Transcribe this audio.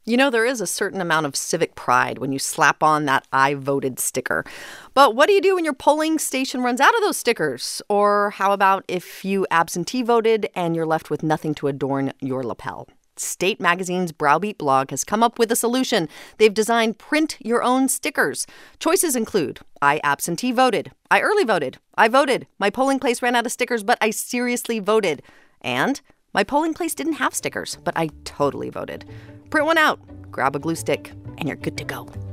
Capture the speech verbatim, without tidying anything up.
You know, there is a certain amount of civic pride when you slap on that I voted sticker. But what do you do when your polling station runs out of those stickers? Or how about if you absentee voted and you're left with nothing to adorn your lapel? State Magazine's Browbeat blog has come up with a solution. They've designed print your own stickers. Choices include I absentee voted, I early voted, I voted, my polling place ran out of stickers, but I seriously voted, and my polling place didn't have stickers, but I totally voted. Print one out, grab a glue stick, and you're good to go.